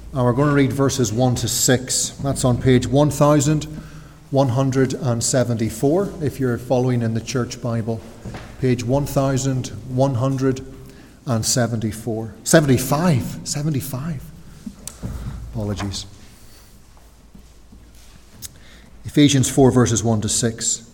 And we're going to read verses 1 to 6. That's on page 1174, if you're following in the church Bible. Page 1174. 75. Apologies. Ephesians 4, verses 1 to 6.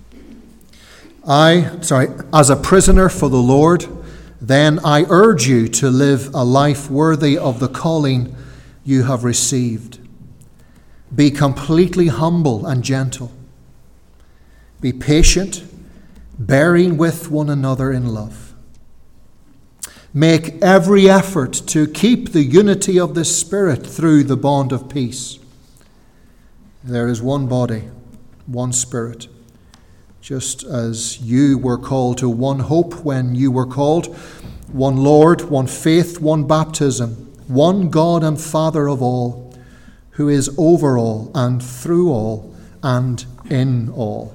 As a prisoner for the Lord, then I urge you to live a life worthy of the calling you have received. Be completely humble and gentle. Be patient, bearing with one another in love. Make every effort to keep the unity of the Spirit through the bond of peace. There is one body, one Spirit, just as you were called to one hope when you were called, one Lord, one faith, one baptism, one God and Father of all, who is over all and through all and in all.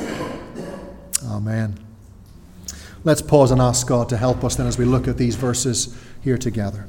Amen. Let's pause and ask God to help us then as we look at these verses here together.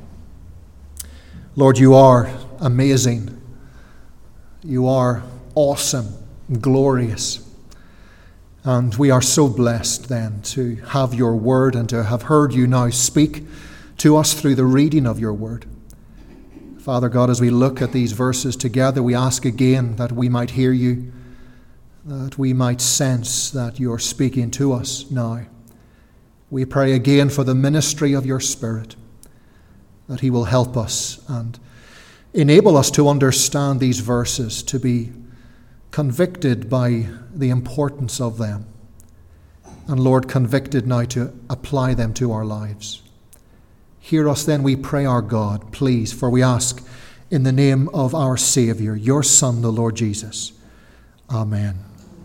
Lord, you are amazing. You are awesome, glorious. And we are so blessed then to have your word and to have heard you now speak to us through the reading of your word. Father God, as we look at these verses together, we ask again that we might hear you, that we might sense that you're speaking to us now. We pray again for the ministry of your Spirit, that he will help us and enable us to understand these verses, to be convicted by the importance of them. And Lord, convicted now to apply them to our lives. Hear us then, we pray, our God, please, for we ask in the name of our Saviour, your Son, the Lord Jesus. Amen.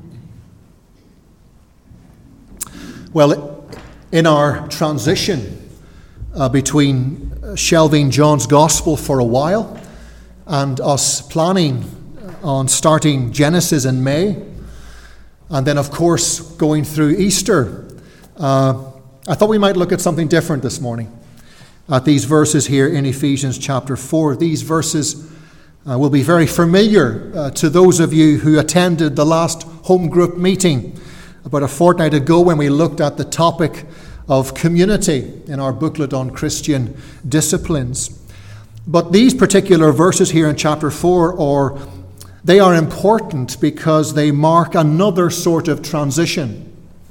Well, in our transition between shelving John's Gospel for a while and us planning on starting Genesis in May, and then, of course, going through Easter, I thought we might look at something different this morning. At these verses here in Ephesians chapter 4. These verses will be very familiar to those of you who attended the last home group meeting about a fortnight ago when we looked at the topic of community in our booklet on Christian disciplines. But these particular verses here in chapter 4 they are important because they mark another sort of transition.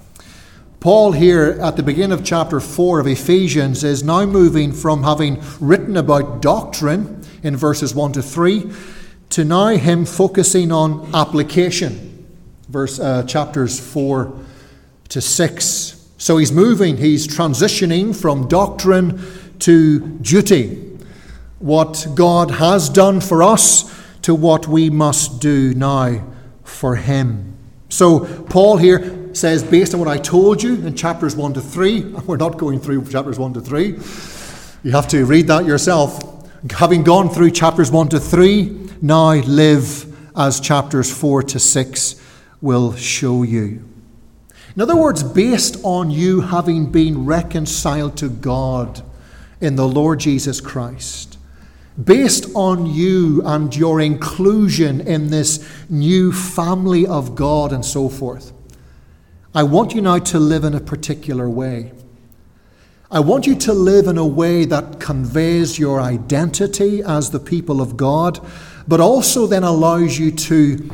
Paul here at the beginning of chapter 4 of Ephesians is now moving from having written about doctrine in verses 1 to 3 to now him focusing on application, chapters 4 to 6. So he's transitioning from doctrine to duty. What God has done for us to what we must do now for him. So Paul here says, based on what I told you in chapters 1 to 3, we're not going through chapters 1 to 3. You have to read that yourself. Having gone through chapters 1 to 3, now live as chapters 4 to 6 will show you. In other words, based on you having been reconciled to God in the Lord Jesus Christ, based on you and your inclusion in this new family of God and so forth, I want you now to live in a particular way. I want you to live in a way that conveys your identity as the people of God, but also then allows you to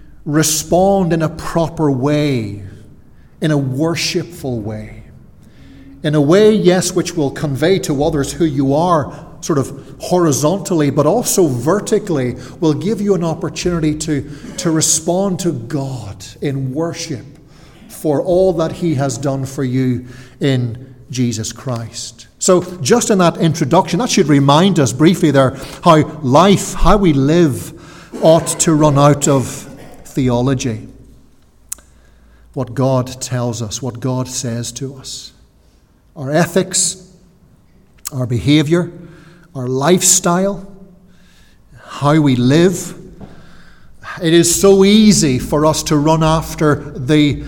respond in a proper way, in a worshipful way, in a way, yes, which will convey to others who you are sort of horizontally, but also vertically, will give you an opportunity to respond to God in worship for all that he has done for you in Jesus Christ. So just in that introduction, that should remind us briefly there how we live ought to run out of theology. What God tells us, what God says to us. Our ethics, our behavior, our lifestyle, how we live. It is so easy for us to run after the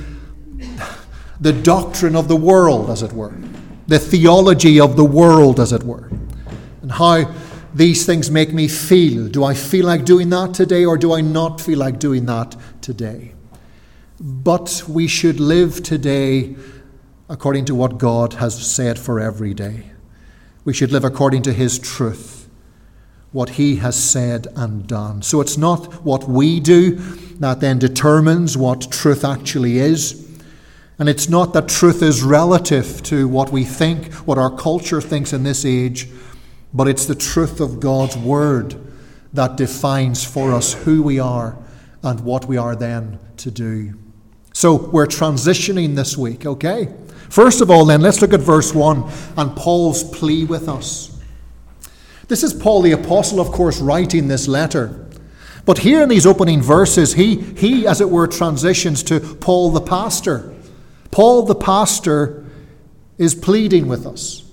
doctrine of the world, as it were, the theology of the world, as it were, and how these things make me feel. Do I feel like doing that today, or do I not feel like doing that today? But we should live today according to what God has said for every day. We should live according to his truth, what he has said and done. So it's not what we do that then determines what truth actually is. And it's not that truth is relative to what we think, what our culture thinks in this age, but it's the truth of God's word that defines for us who we are and what we are then to do. So we're transitioning this week, okay? First of all then, let's look at verse 1 and Paul's plea with us. This is Paul the Apostle, of course, writing this letter. But here in these opening verses, he as it were, transitions to Paul the pastor. Paul the pastor is pleading with us.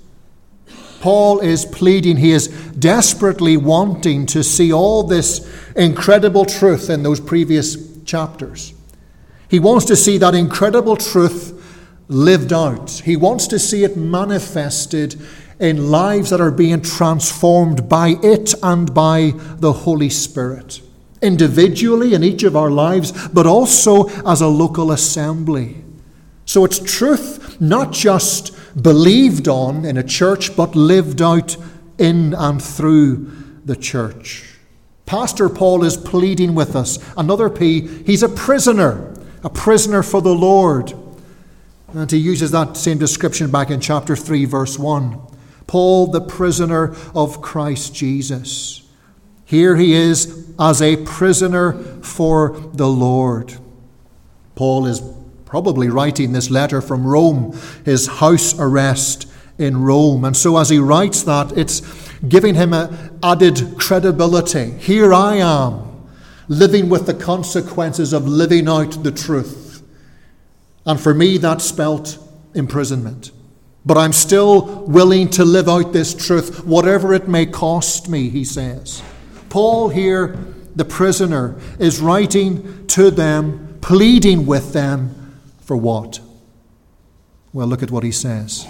Paul is pleading. He is desperately wanting to see all this incredible truth in those previous chapters. He wants to see that incredible truth lived out. He wants to see it manifested in lives that are being transformed by it and by the Holy Spirit. Individually in each of our lives, but also as a local assembly. So it's truth not just believed on in a church, but lived out in and through the church. Pastor Paul is pleading with us. Another P, he's a prisoner for the Lord. And he uses that same description back in chapter 3, verse 1. Paul, the prisoner of Christ Jesus. Here he is as a prisoner for the Lord. Paul is probably writing this letter from Rome, his house arrest in Rome. And so as he writes that, it's giving him an added credibility. Here I am, living with the consequences of living out the truth. And for me, that spelt imprisonment. But I'm still willing to live out this truth, whatever it may cost me, he says. Paul here, the prisoner, is writing to them, pleading with them for what? Well, look at what he says.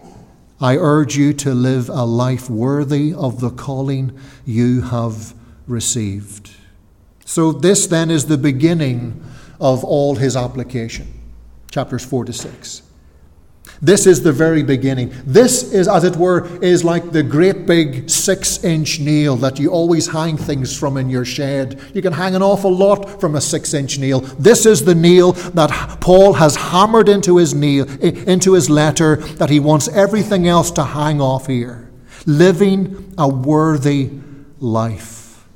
I urge you to live a life worthy of the calling you have received. So this then is the beginning of all his application. Chapters 4 to 6. This is the very beginning. This is, as it were, is like the great big 6-inch nail that you always hang things from in your shed. You can hang an awful lot from a 6-inch nail. This is the nail that Paul has hammered into his letter, that he wants everything else to hang off here. Living a worthy life.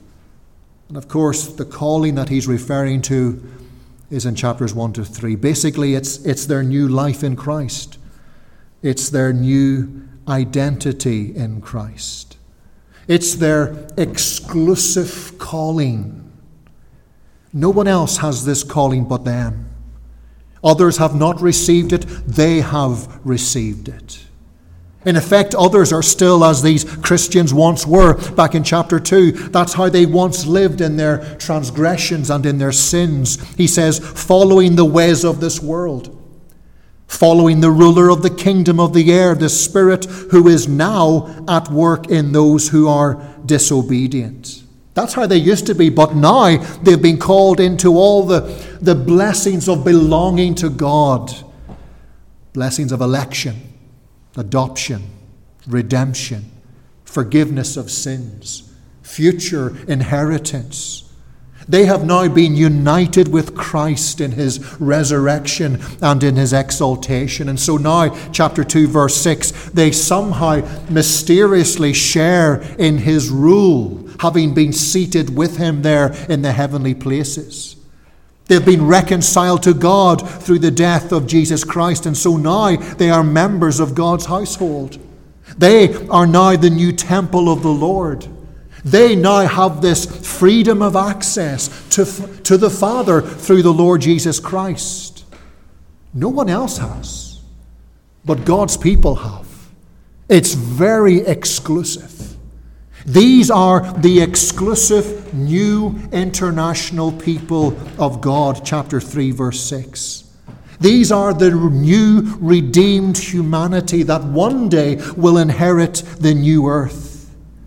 And of course, the calling that he's referring to is in chapters 1 to 3. Basically, it's their new life in Christ. It's their new identity in Christ. It's their exclusive calling. No one else has this calling but them. Others have not received it. They have received it. In effect, others are still as these Christians once were back in chapter 2. That's how they once lived in their transgressions and in their sins. He says, following the ways of this world, following the ruler of the kingdom of the air, the Spirit who is now at work in those who are disobedient. That's how they used to be, but now they've been called into all the blessings of belonging to God. Blessings of election, adoption, redemption, forgiveness of sins, future inheritance. They have now been united with Christ in his resurrection and in his exaltation. And so now, chapter 2, verse 6, they somehow mysteriously share in his rule, having been seated with him there in the heavenly places. They've been reconciled to God through the death of Jesus Christ, and so now they are members of God's household. They are now the new temple of the Lord. They now have this freedom of access to the Father through the Lord Jesus Christ. No one else has, but God's people have. It's very exclusive. These are the exclusive new international people of God, chapter 3, verse 6. These are the new redeemed humanity that one day will inherit the new earth.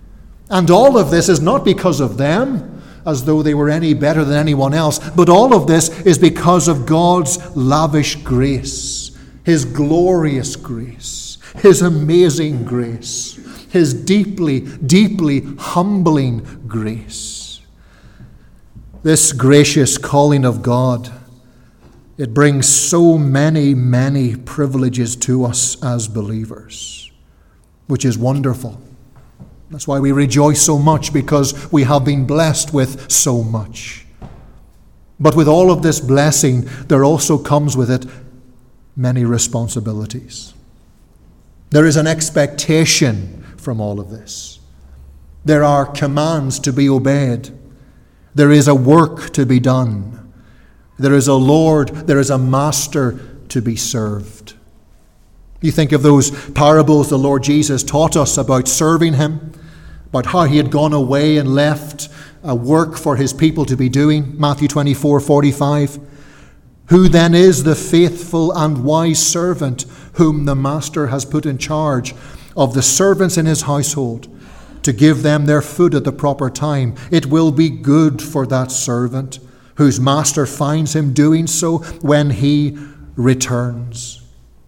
And all of this is not because of them, as though they were any better than anyone else, but all of this is because of God's lavish grace, His glorious grace, His amazing grace, His deeply, deeply humbling grace. This gracious calling of God, it brings so many, many privileges to us as believers, which is wonderful. That's why we rejoice so much, because we have been blessed with so much. But with all of this blessing, there also comes with it many responsibilities. There is an expectation from all of this. There are commands to be obeyed. There is a work to be done. There is a Lord, there is a Master to be served. You think of those parables the Lord Jesus taught us about serving Him, about how He had gone away and left a work for His people to be doing. Matthew 24:45. Who then is the faithful and wise servant whom the Master has put in charge of the servants in his household, to give them their food at the proper time? It will be good for that servant whose master finds him doing so when he returns.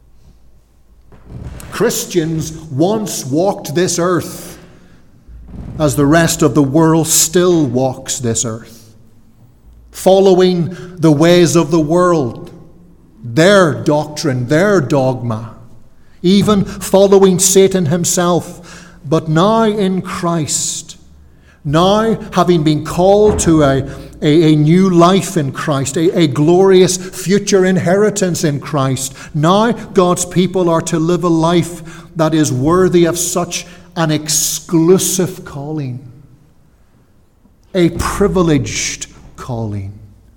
Christians once walked this earth as the rest of the world still walks this earth, following the ways of the world, their doctrine, their dogma, even following Satan himself. But now in Christ, now having been called to a new life in Christ, a glorious future inheritance in Christ, now God's people are to live a life that is worthy of such an exclusive calling, a privileged calling.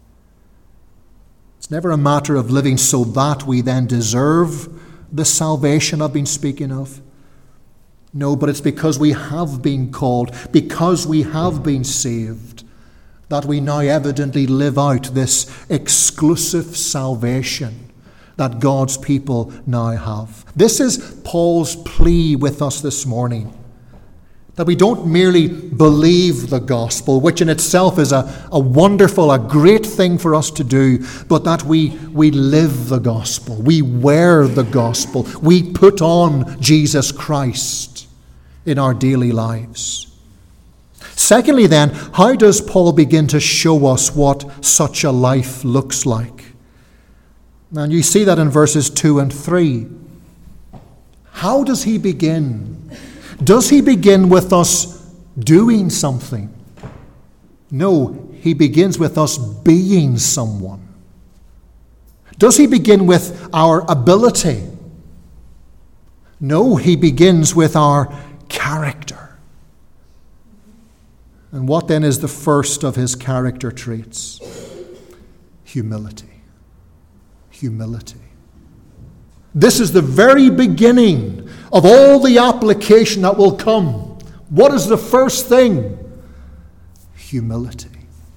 It's never a matter of living so that we then deserve the salvation I've been speaking of. No, but it's because we have been called, because we have been saved, that we now evidently live out this exclusive salvation that God's people now have. This is Paul's plea with us this morning, that we don't merely believe the gospel, which in itself is a wonderful, a great thing for us to do, but that we live the gospel, we wear the gospel, we put on Jesus Christ in our daily lives. Secondly then, how does Paul begin to show us what such a life looks like? And you see that in verses 2 and 3. How does he begin? Does he begin with us doing something? No, he begins with us being someone. Does he begin with our ability? No, he begins with our character. And what then is the first of his character traits? Humility. Humility. This is the very beginning of all the application that will come. What is the first thing? Humility.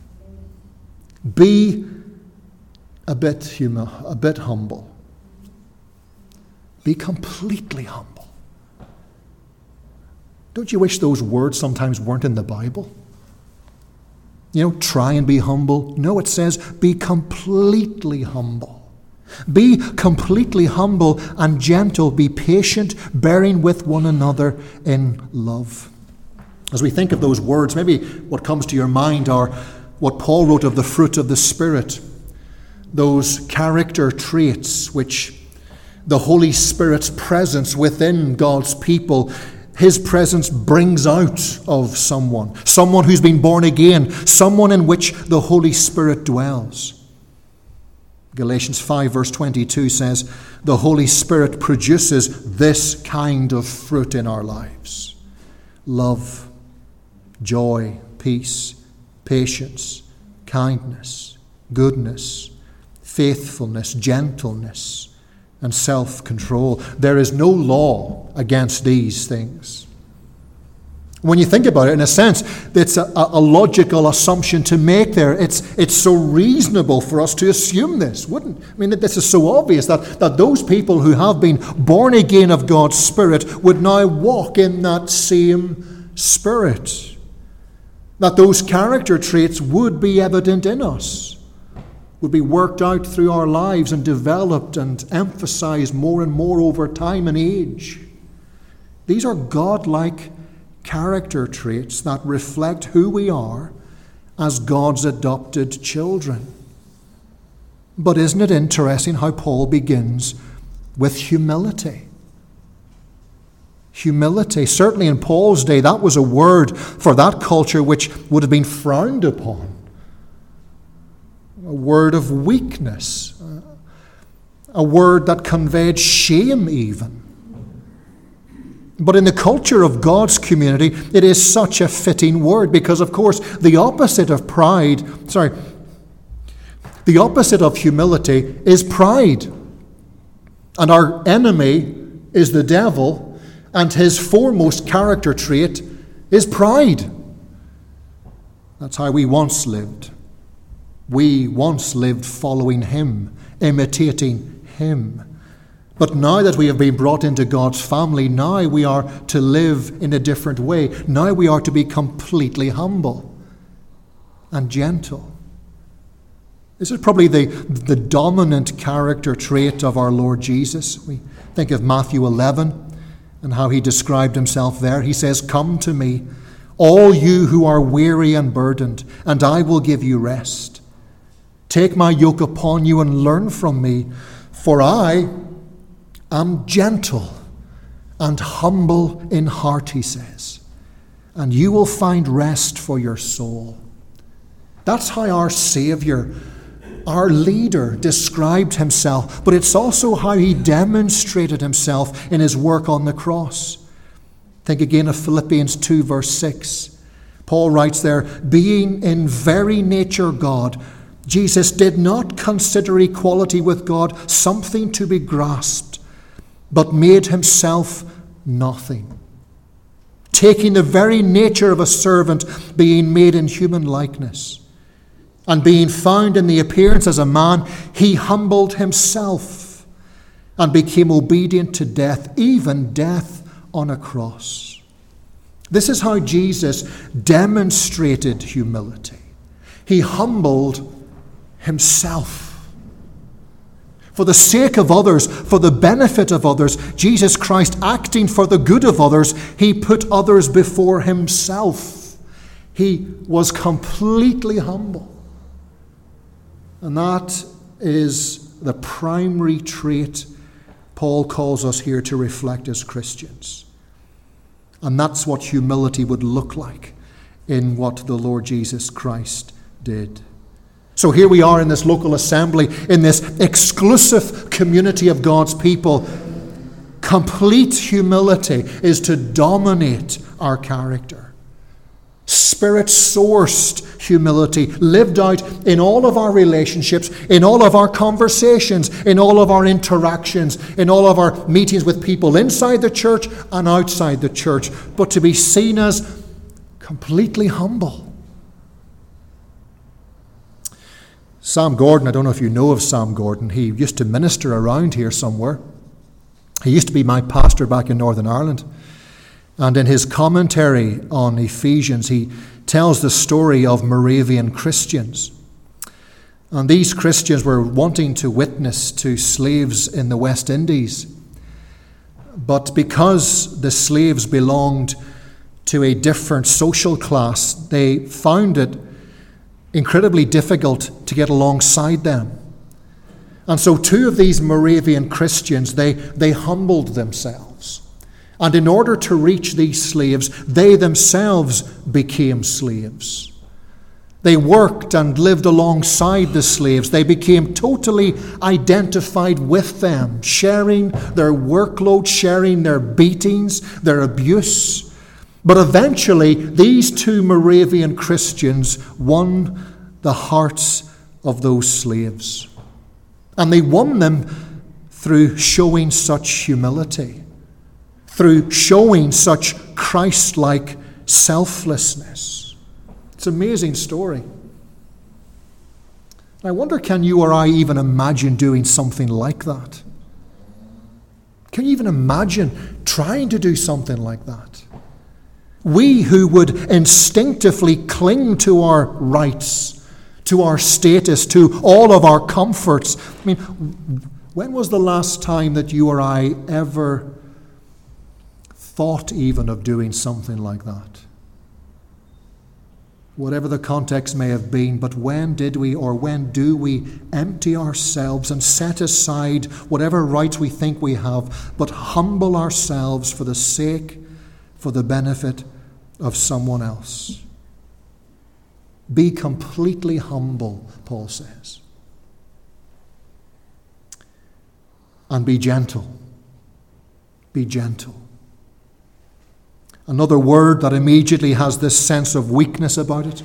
Be a bit humble. Be completely humble. Don't you wish those words sometimes weren't in the Bible? You know, try and be humble. No, it says be completely humble. Be completely humble and gentle. Be patient, bearing with one another in love. As we think of those words, maybe what comes to your mind are what Paul wrote of the fruit of the Spirit, those character traits which the Holy Spirit's presence within God's people, His presence brings out of someone who's been born again, someone in which the Holy Spirit dwells. Galatians 5 verse 22 says, the Holy Spirit produces this kind of fruit in our lives: love, joy, peace, patience, kindness, goodness, faithfulness, gentleness, and self-control. There is no law against these things. When you think about it, in a sense, it's a logical assumption to make there. It's so reasonable for us to assume this, wouldn't it? I mean, this is so obvious that those people who have been born again of God's Spirit would now walk in that same Spirit, that those character traits would be evident in us, would be worked out through our lives and developed and emphasized more and more over time and age. These are God-like character traits that reflect who we are as God's adopted children. But isn't it interesting how Paul begins with humility? Humility. Certainly in Paul's day, that was a word for that culture which would have been frowned upon. A word of weakness. A word that conveyed shame even. But in the culture of God's community, it is such a fitting word because, of course, the opposite of humility is pride. And our enemy is the devil, and his foremost character trait is pride. That's how we once lived. We once lived following him, imitating him. But now that we have been brought into God's family, now we are to live in a different way. Now we are to be completely humble and gentle. This is probably the dominant character trait of our Lord Jesus. We think of Matthew 11 and how he described himself there. He says, "Come to me, all you who are weary and burdened, and I will give you rest. Take my yoke upon you and learn from me, for I am gentle and humble in heart," he says, "and you will find rest for your soul." That's how our Savior, our leader, described himself, but it's also how he demonstrated himself in his work on the cross. Think again of Philippians 2 verse 6. Paul writes there, "Being in very nature God, Jesus did not consider equality with God something to be grasped, but made himself nothing. Taking the very nature of a servant, being made in human likeness. And being found in the appearance as a man, he humbled himself and became obedient to death, even death on a cross." This is how Jesus demonstrated humility. He humbled himself. For the sake of others, for the benefit of others, Jesus Christ, acting for the good of others, he put others before himself. He was completely humble. And that is the primary trait Paul calls us here to reflect as Christians. And that's what humility would look like in what the Lord Jesus Christ did. So here we are in this local assembly, in this exclusive community of God's people. Complete humility is to dominate our character. Spirit-sourced humility lived out in all of our relationships, in all of our conversations, in all of our interactions, in all of our meetings with people inside the church and outside the church, but to be seen as completely humble. Sam Gordon, I don't know if you know of Sam Gordon. He used to minister around here somewhere. He used to be my pastor back in Northern Ireland. And in his commentary on Ephesians, he tells the story of Moravian Christians. And these Christians were wanting to witness to slaves in the West Indies. But because the slaves belonged to a different social class, they found it incredibly difficult to get alongside them. And so two of these Moravian Christians, they humbled themselves. And in order to reach these slaves, they themselves became slaves. They worked and lived alongside the slaves. They became totally identified with them, sharing their workload, sharing their beatings, their abuse. But eventually, these two Moravian Christians won the hearts of those slaves. And they won them through showing such humility, through showing such Christ-like selflessness. It's an amazing story. I wonder, can you or I even imagine doing something like that? Can you even imagine trying to do something like that? We who would instinctively cling to our rights, to our status, to all of our comforts. I mean, when was the last time that you or I ever thought even of doing something like that? Whatever the context may have been, but when did we or when do we empty ourselves and set aside whatever rights we think we have, but humble ourselves for the sake, for the benefit of someone else? Be completely humble, Paul says. And be gentle. Be gentle. Another word that immediately has this sense of weakness about it,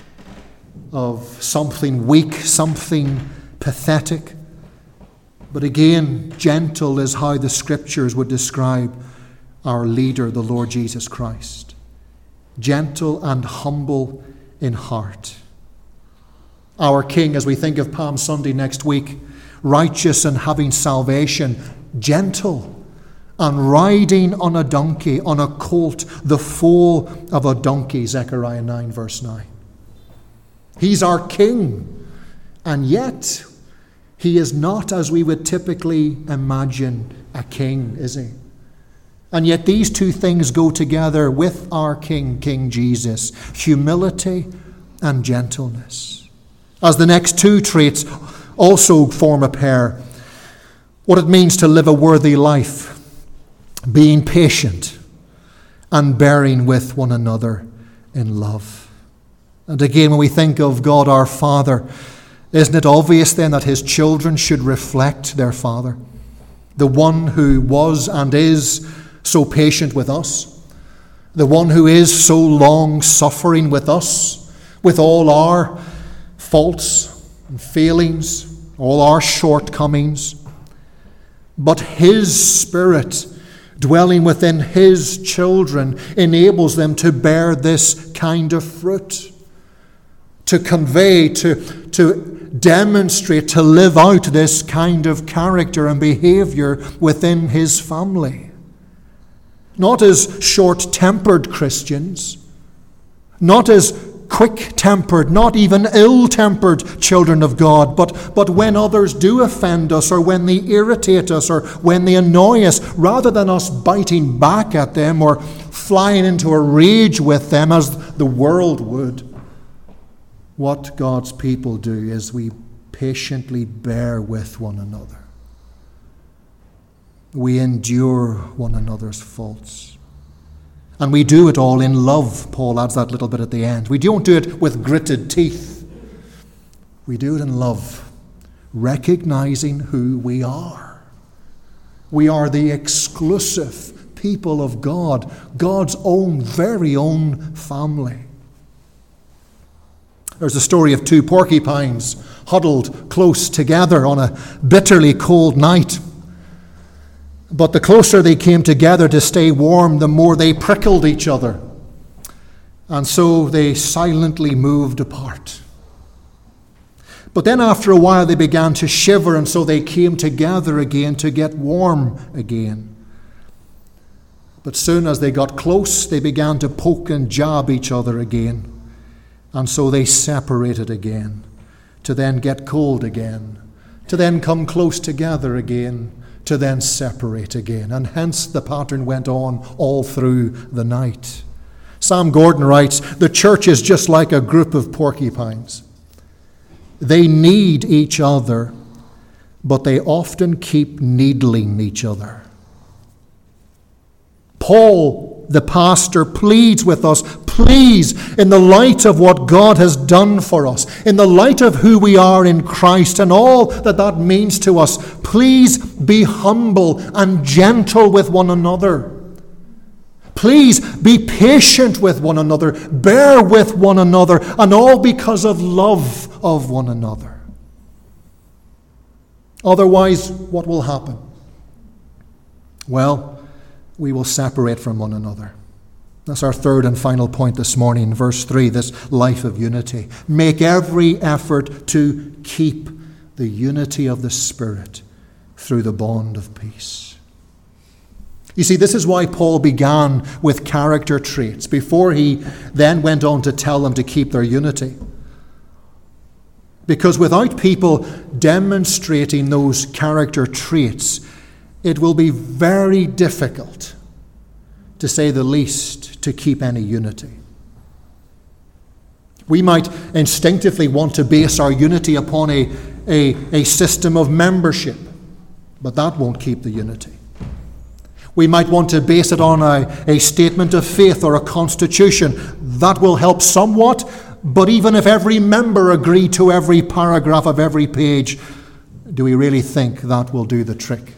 of something weak, something pathetic. But again, gentle is how the Scriptures would describe our leader, the Lord Jesus Christ. Gentle and humble in heart. Our King, as we think of Palm Sunday next week, righteous and having salvation, gentle and riding on a donkey, on a colt, the foal of a donkey, Zechariah 9 verse 9. He's our King, and yet he is not as we would typically imagine a king, is he? And yet these two things go together with our King, King Jesus, humility and gentleness. As the next two traits also form a pair, what it means to live a worthy life, being patient and bearing with one another in love. And again, when we think of God our Father, isn't it obvious then that his children should reflect their Father, the one who was and is so patient with us, the one who is so long suffering with us, with all our faults and failings, all our shortcomings. But his Spirit dwelling within his children enables them to bear this kind of fruit, to convey, to demonstrate, to live out this kind of character and behavior within his family. Not as short-tempered Christians, not as quick-tempered, not even ill-tempered children of God, but when others do offend us, or when they irritate us, or when they annoy us, rather than us biting back at them or flying into a rage with them as the world would, what God's people do is we patiently bear with one another. We endure one another's faults. And we do it all in love. Paul adds that little bit at the end. We don't do it with gritted teeth. We do it in love, recognizing who we are. We are the exclusive people of God, God's own, very own family. There's a story of two porcupines huddled close together on a bitterly cold night. But the closer they came together to stay warm, the more they prickled each other. And so they silently moved apart. But then after a while they began to shiver, and so they came together again to get warm again. But soon as they got close, they began to poke and jab each other again. And so they separated again, to then get cold again, to then come close together again, to then separate again. And hence the pattern went on all through the night. Sam Gordon writes, the church is just like a group of porcupines. They need each other, but they often keep needling each other. Paul, the pastor, pleads with us, please, in the light of what God has done for us, in the light of who we are in Christ and all that that means to us, please be humble and gentle with one another. Please be patient with one another, bear with one another, and all because of love of one another. Otherwise, what will happen? Well, we will separate from one another. That's our third and final point this morning, verse 3, this life of unity. Make every effort to keep the unity of the Spirit through the bond of peace. You see, this is why Paul began with character traits before he then went on to tell them to keep their unity. Because without people demonstrating those character traits, it will be very difficult, to say the least, to keep any unity. We might instinctively want to base our unity upon a system of membership, but that won't keep the unity. We might want to base it on a statement of faith or a constitution. That will help somewhat, but even if every member agreed to every paragraph of every page, do we really think that will do the trick?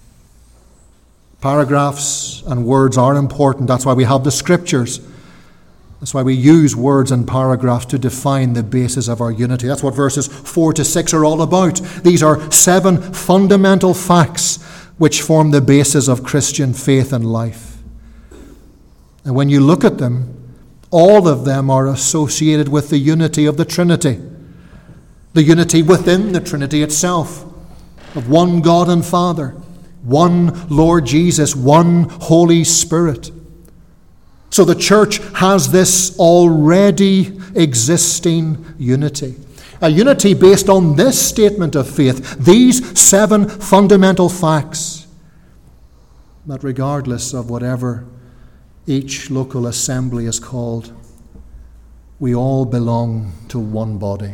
Paragraphs and words are important. That's why we have the Scriptures. That's why we use words and paragraphs to define the basis of our unity. That's what verses 4 to 6 are all about. These are 7 fundamental facts which form the basis of Christian faith and life. And when you look at them, all of them are associated with the unity of the Trinity. The unity within the Trinity itself, of one God and Father, one Lord Jesus, one Holy Spirit. So the church has this already existing unity. A unity based on this statement of faith, these 7 fundamental facts, that regardless of whatever each local assembly is called, we all belong to one body.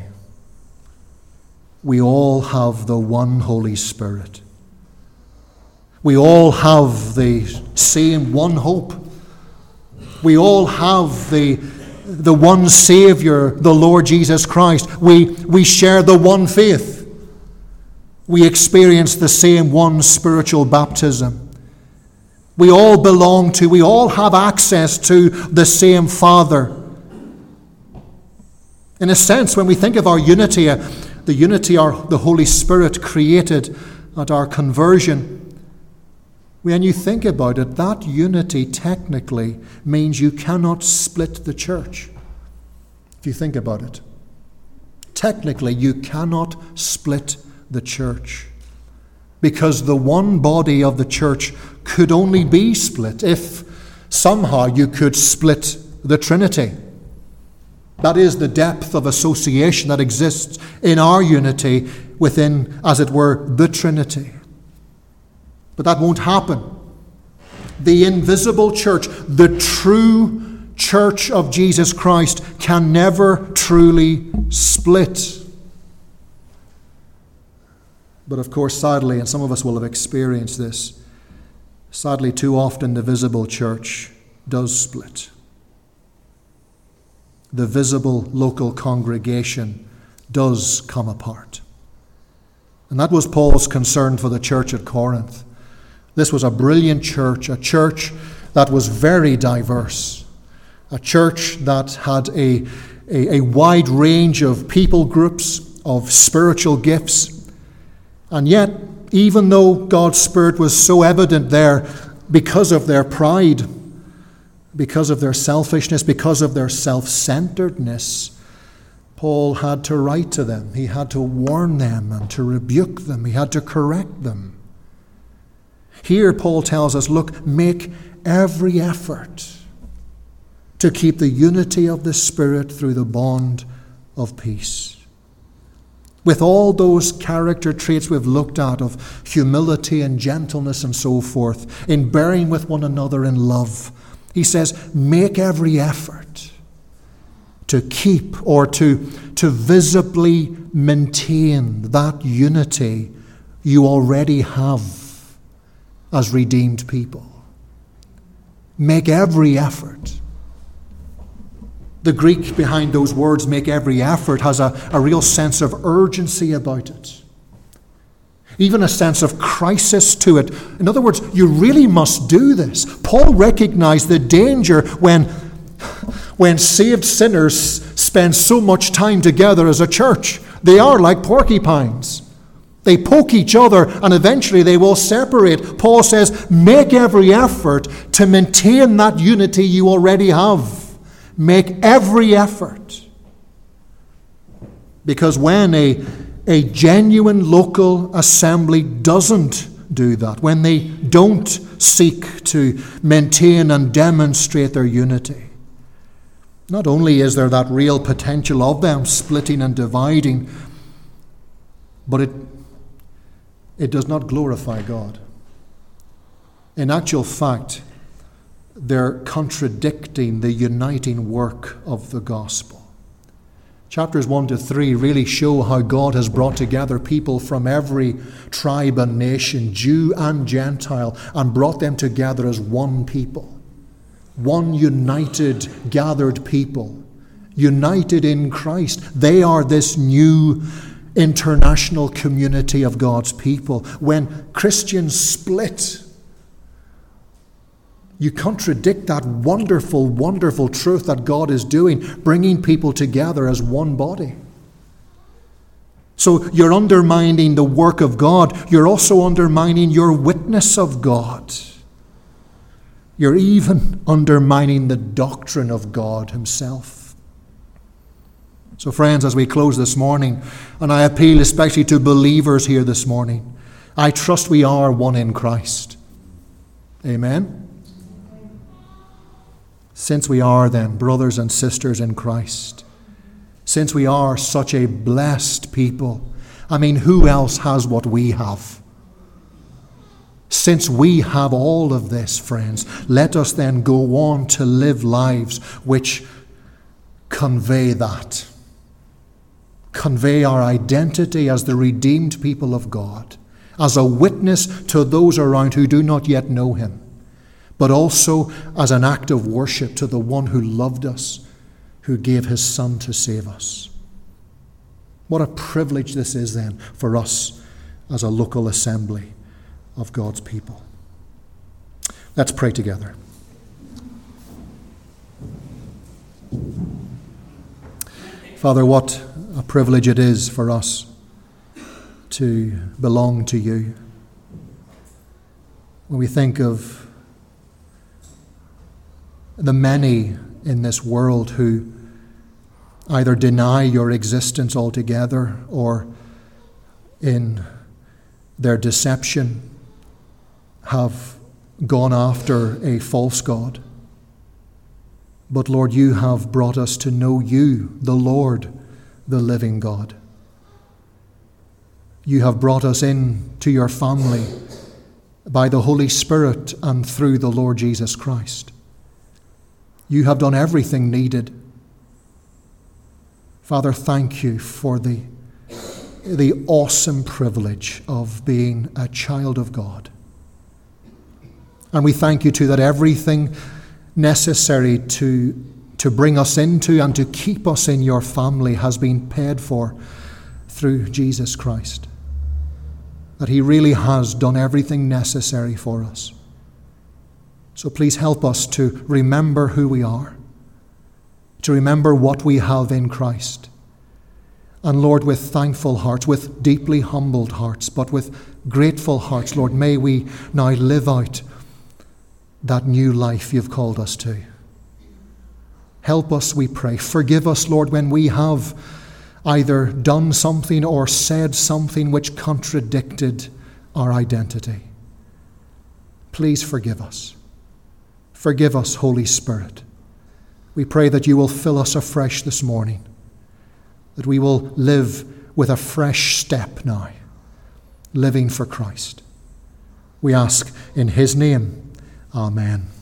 We all have the one Holy Spirit. We all have the same one hope. We all have the one Savior, the Lord Jesus Christ. We share the one faith. We experience the same one spiritual baptism. We all we all have access to the same Father. In a sense, when we think of our unity, the unity the Holy Spirit created at our conversion, when you think about it, that unity technically means you cannot split the church. If you think about it, technically you cannot split the church, because the one body of the church could only be split if somehow you could split the Trinity. That is the depth of association that exists in our unity within, as it were, the Trinity. But that won't happen. The invisible church, the true church of Jesus Christ, can never truly split. But of course, sadly, and some of us will have experienced this, sadly, too often the visible church does split. The visible local congregation does come apart. And that was Paul's concern for the church at Corinth. This was a brilliant church, a church that was very diverse, a church that had a wide range of people groups, of spiritual gifts. And yet, even though God's Spirit was so evident there, because of their pride, because of their selfishness, because of their self-centeredness, Paul had to write to them. He had to warn them and to rebuke them. He had to correct them. Here Paul tells us, look, make every effort to keep the unity of the Spirit through the bond of peace. With all those character traits we've looked at of humility and gentleness and so forth, in bearing with one another in love, he says, make every effort to keep or to visibly maintain that unity you already have as redeemed people. Make every effort. The Greek behind those words, make every effort, has a real sense of urgency about it. Even a sense of crisis to it. In other words, you really must do this. Paul recognized the danger when saved sinners spend so much time together as a church. They are like porcupines. They poke each other and eventually they will separate. Paul says, make every effort to maintain that unity you already have. Make every effort. Because when a genuine local assembly doesn't do that, when they don't seek to maintain and demonstrate their unity, not only is there that real potential of them splitting and dividing, but it does not glorify God. In actual fact, they're contradicting the uniting work of the gospel. Chapters 1 to 3 really show how God has brought together people from every tribe and nation, Jew and Gentile, and brought them together as one people. One united, gathered people, united in Christ. They are this new international community of God's people. When Christians split, you contradict that wonderful, wonderful truth that God is doing, bringing people together as one body. So you're undermining the work of God. You're also undermining your witness of God. You're even undermining the doctrine of God himself. So friends, as we close this morning, and I appeal especially to believers here this morning, I trust we are one in Christ. Amen? Since we are then brothers and sisters in Christ, since we are such a blessed people, I mean, who else has what we have? Since we have all of this, friends, let us then go on to live lives which convey that. Convey our identity as the redeemed people of God, as a witness to those around who do not yet know him, but also as an act of worship to the one who loved us, who gave his Son to save us. What a privilege this is then for us as a local assembly of God's people. Let's pray together. Father, what a privilege it is for us to belong to you. When we think of the many in this world who either deny your existence altogether or in their deception have gone after a false god. But Lord, you have brought us to know you, the Lord, the living God. You have brought us into your family by the Holy Spirit and through the Lord Jesus Christ. You have done everything needed. Father, thank you for the awesome privilege of being a child of God. And we thank you too that everything necessary to bring us into and to keep us in your family has been paid for through Jesus Christ. That he really has done everything necessary for us. So please help us to remember who we are, to remember what we have in Christ. And Lord, with thankful hearts, with deeply humbled hearts, but with grateful hearts, Lord, may we now live out that new life you've called us to. Help us, we pray. Forgive us, Lord, when we have either done something or said something which contradicted our identity. Please forgive us. Forgive us, Holy Spirit. We pray that you will fill us afresh this morning, that we will live with a fresh step now, living for Christ. We ask in his name. Amen.